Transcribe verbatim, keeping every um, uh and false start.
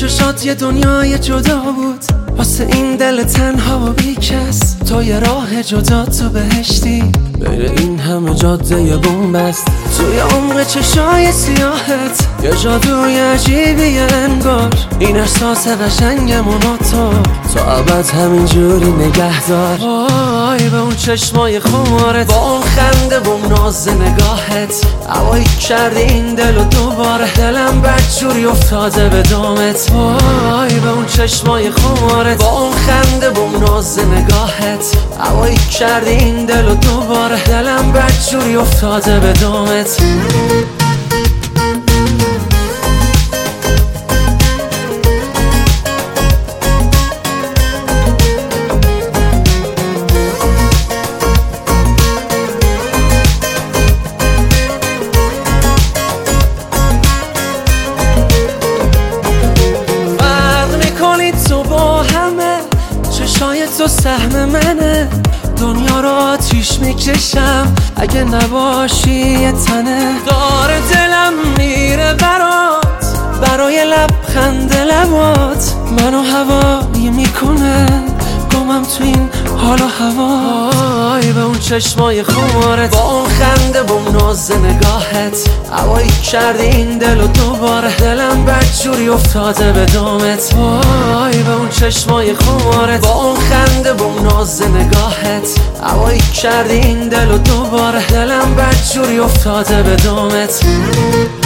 چشات یه دنیای جدا بود، واسه این دل تنها و بی کس. تو یه راه جدا تو بهشتی، بین این همه جاده یه بومبست. توی عمق چشای سیاهت یه جادوی عجیبی انگار، این احساس قشنگمون تو تا ابد همینجوری نگه دار. وای به اون چشمای خمارت، با اون خنده با اون ناز نگاهت، هوایی کردی این دل و دوباره دلم بدجوری افتاده به دامت. وای به اون چشمای خمارت، با اون خنده با اون ناز نگاهت، هوایی کردی این دل و دوباره دلم بدجوری افتاده به دامت. چشای تو سهم منه، دنیا رو آتیش میکشم اگه نباشی یه تنه. داره دلم میره برات، برای لبخند لبات منو هوایی میکنه، گمم تو این حال و هوا. وای به اون چشمای خمارت، با اون خنده با اون ناز نگاهت، هوایی کردی این دل و دوباره دلم بدجوری افتاده به دامت. وای به اون چشمای خمارت، با اون خنده با اون ناز نگاهت، هوایی کردی این دل و دوباره دلم بدجوری افتاده به دامت.